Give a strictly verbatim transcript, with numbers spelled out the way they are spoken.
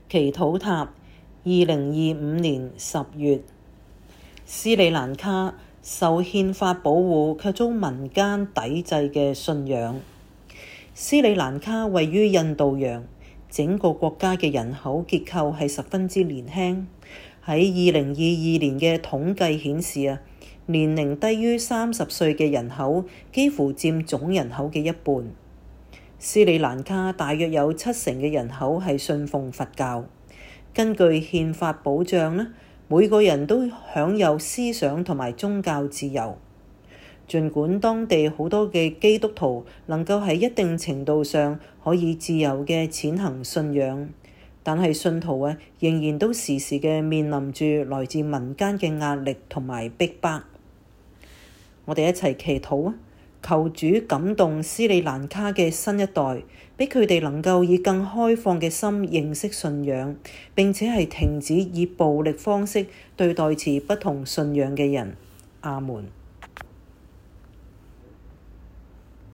祈禱塔，二零二五年十月。斯里蘭卡受憲法保護卻遭民間抵制嘅信仰。斯里蘭卡位於印度洋，整個國家嘅人口結構係十分之年輕。喺二零二二年嘅統計顯示啊，年齡低於三十歲嘅人口幾乎佔總人口嘅一半。斯里蘭卡大約有七成嘅人口係信奉佛教。根據憲法保障呢，每個人都享有思想同埋宗教自由。儘管當地好多嘅基督徒能夠喺一定程度上可以自由嘅踐行信仰，但係信徒啊仍然都時時嘅面臨住來自民間嘅壓力同埋逼迫。我哋一齊祈禱啊！求主感動斯里蘭卡嘅新一代，俾佢哋能夠以更開放嘅心認識信仰，並且係停止以暴力方式對待持不同信仰嘅人。阿門。